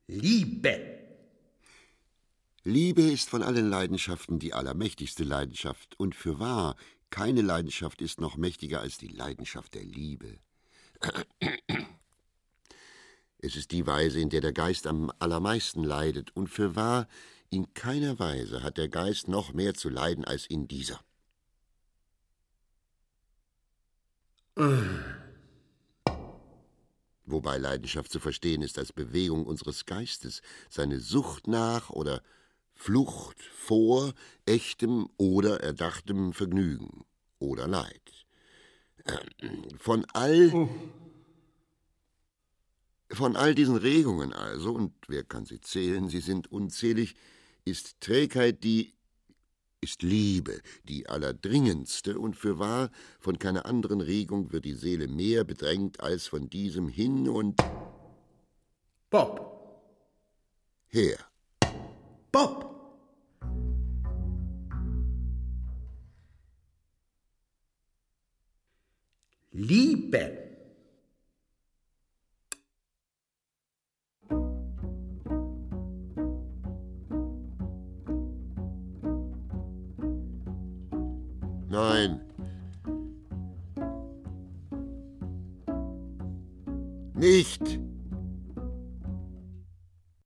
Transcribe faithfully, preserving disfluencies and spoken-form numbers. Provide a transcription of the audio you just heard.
Liebe. Liebe ist von allen Leidenschaften die allermächtigste Leidenschaft. Und fürwahr, keine Leidenschaft ist noch mächtiger als die Leidenschaft der Liebe. Es ist die Weise, in der der Geist am allermeisten leidet. Und fürwahr, in keiner Weise hat der Geist noch mehr zu leiden als in dieser. Wobei Leidenschaft zu verstehen ist als Bewegung unseres Geistes, seine Sucht nach oder Flucht vor echtem oder erdachtem Vergnügen oder Leid. Von all, Oh. von all diesen Regungen also, und wer kann sie zählen, sie sind unzählig, ist Trägheit die, ist Liebe die allerdringendste, und fürwahr, von keiner anderen Regung wird die Seele mehr bedrängt als von diesem hin und Bob. her. Bob. Liebe. Nein. Nicht.